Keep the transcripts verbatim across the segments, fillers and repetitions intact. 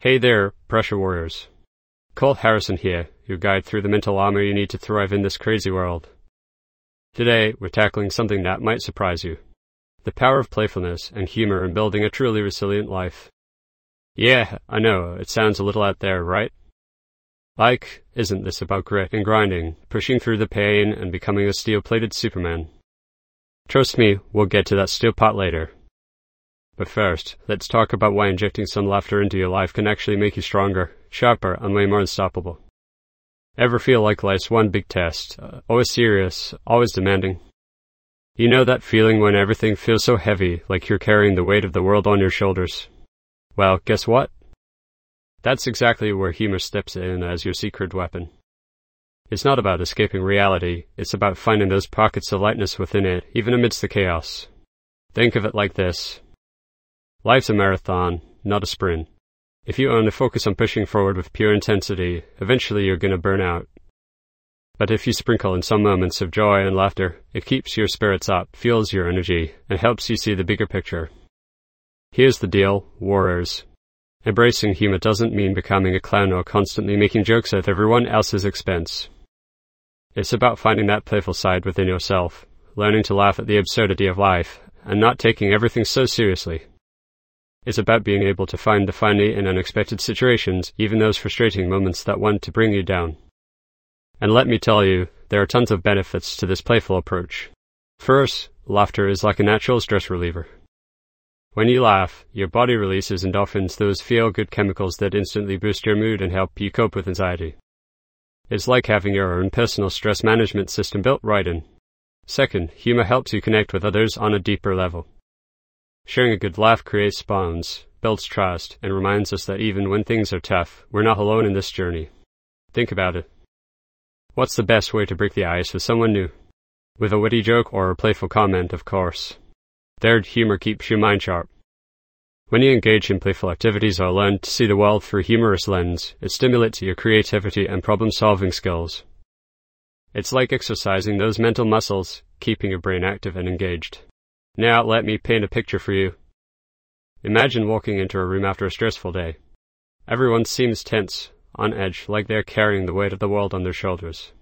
Hey there, Pressure Warriors. Cole Harrison here, your guide through the mental armor you need to thrive in this crazy world. Today, we're tackling something that might surprise you. The power of playfulness and humor in building a truly resilient life. Yeah, I know, it sounds a little out there, right? Like, isn't this about grit and grinding, pushing through the pain and becoming a steel-plated Superman? Trust me, we'll get to that steel part later. But first, let's talk about why injecting some laughter into your life can actually make you stronger, sharper, and way more unstoppable. Ever feel like life's one big test, uh, always serious, always demanding? You know that feeling when everything feels so heavy, like you're carrying the weight of the world on your shoulders? Well, guess what? That's exactly where humor steps in as your secret weapon. It's not about escaping reality, it's about finding those pockets of lightness within it, even amidst the chaos. Think of it like this. Life's a marathon, not a sprint. If you only focus on pushing forward with pure intensity, eventually you're gonna burn out. But if you sprinkle in some moments of joy and laughter, it keeps your spirits up, fuels your energy, and helps you see the bigger picture. Here's the deal, warriors. Embracing humor doesn't mean becoming a clown or constantly making jokes at everyone else's expense. It's about finding that playful side within yourself, learning to laugh at the absurdity of life, and not taking everything so seriously. It's about being able to find the funny in unexpected situations, even those frustrating moments that want to bring you down. And let me tell you, there are tons of benefits to this playful approach. First, laughter is like a natural stress reliever. When you laugh, your body releases endorphins, those feel-good chemicals that instantly boost your mood and help you cope with anxiety. It's like having your own personal stress management system built right in. Second, humor helps you connect with others on a deeper level. Sharing a good laugh creates bonds, builds trust, and reminds us that even when things are tough, we're not alone in this journey. Think about it. What's the best way to break the ice with someone new? With a witty joke or a playful comment, of course. Third, humor keeps your mind sharp. When you engage in playful activities or learn to see the world through a humorous lens, it stimulates your creativity and problem-solving skills. It's like exercising those mental muscles, keeping your brain active and engaged. Now, let me paint a picture for you. Imagine walking into a room after a stressful day. Everyone seems tense, on edge, like they're carrying the weight of the world on their shoulders.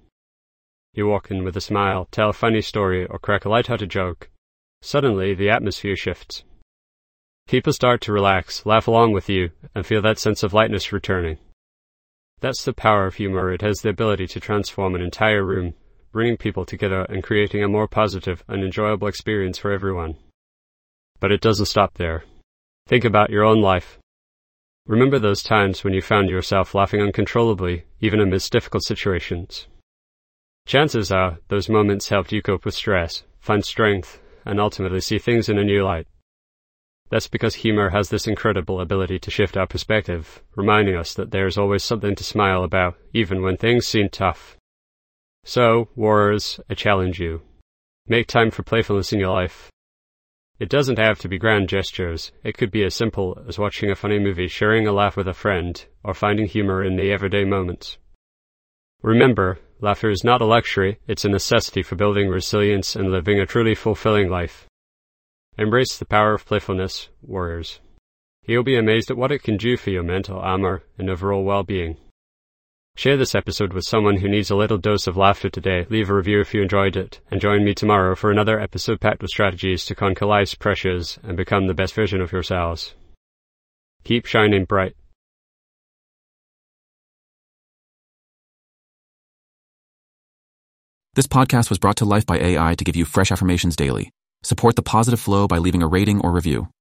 You walk in with a smile, tell a funny story, or crack a light-hearted joke. Suddenly, the atmosphere shifts. People start to relax, laugh along with you, and feel that sense of lightness returning. That's the power of humor. It has the ability to transform an entire room, bringing people together and creating a more positive and enjoyable experience for everyone. But it doesn't stop there. Think about your own life. Remember those times when you found yourself laughing uncontrollably, even amidst difficult situations. Chances are, those moments helped you cope with stress, find strength, and ultimately see things in a new light. That's because humor has this incredible ability to shift our perspective, reminding us that there's always something to smile about, even when things seem tough. So, warriors, I challenge you. Make time for playfulness in your life. It doesn't have to be grand gestures. It could be as simple as watching a funny movie, sharing a laugh with a friend, or finding humor in the everyday moments. Remember, laughter is not a luxury, it's a necessity for building resilience and living a truly fulfilling life. Embrace the power of playfulness, warriors. You'll be amazed at what it can do for your mental armor and overall well-being. Share this episode with someone who needs a little dose of laughter today, leave a review if you enjoyed it, and join me tomorrow for another episode packed with strategies to conquer life's pressures and become the best version of yourselves. Keep shining bright. This podcast was brought to life by A I to give you fresh affirmations daily. Support the positive flow by leaving a rating or review.